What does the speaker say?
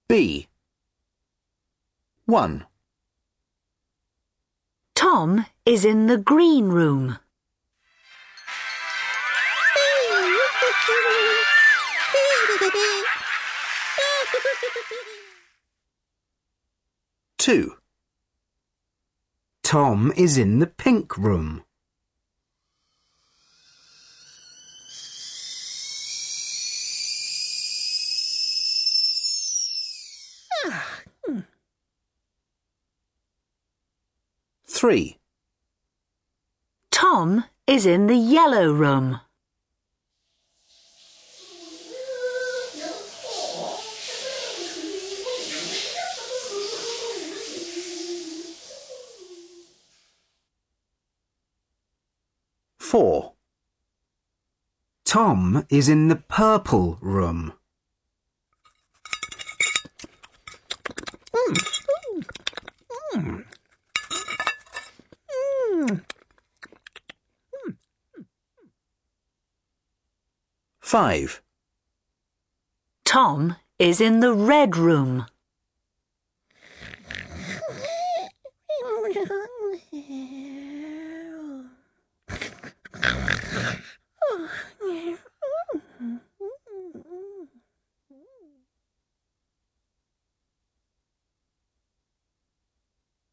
B. 1. Tom is in the green room. Two. Tom is in the pink room. Three. Tom is in the yellow room. Four. Tom is in the purple room. Five. Tom is in the red room.